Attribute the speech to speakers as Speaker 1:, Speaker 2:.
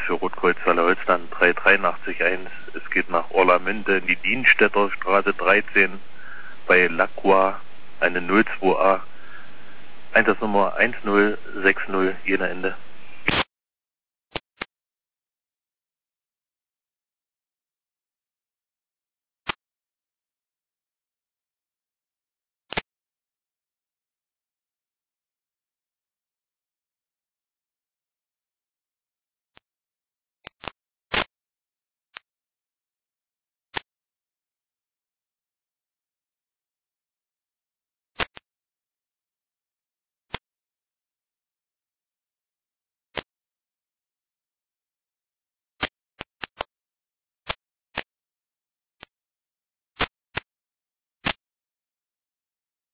Speaker 1: für Rotkreuz Halle-Holzland 38381. Es geht nach Orlamünde in die Dienstädter Straße 13 bei Lacqua, eine 02a, Einsatznummer 1060 Jena Ende.